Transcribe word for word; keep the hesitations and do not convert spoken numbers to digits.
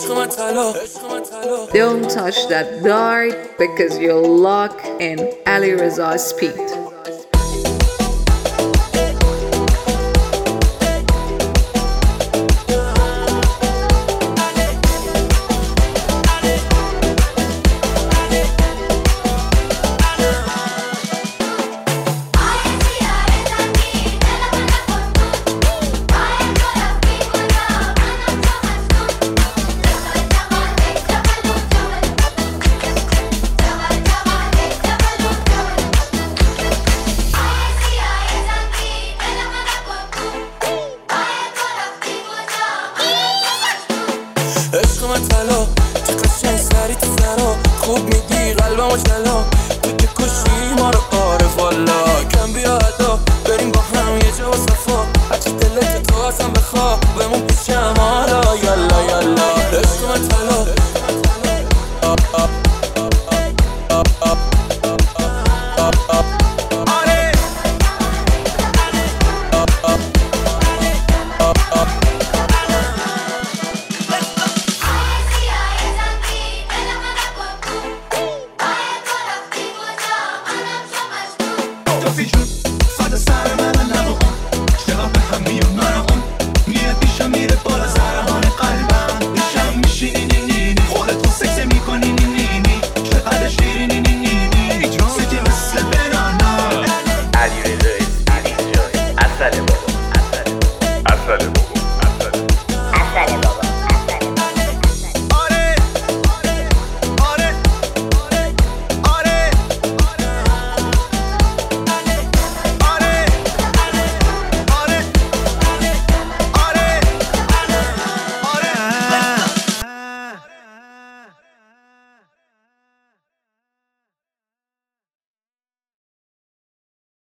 Don't touch that dart because you'll lock in Ali Reza's speed. عشق من طلا چه قشنگ سری تو سرا خوب میگی قلبمو جلا تو که کشی ما رو آره والا کم بیا ادا بریم با هم یه جا و صفا هرچی دلت تو ازم بخوا بمون پیشم حالا یالا یالا عشق من طلا Fica, faz a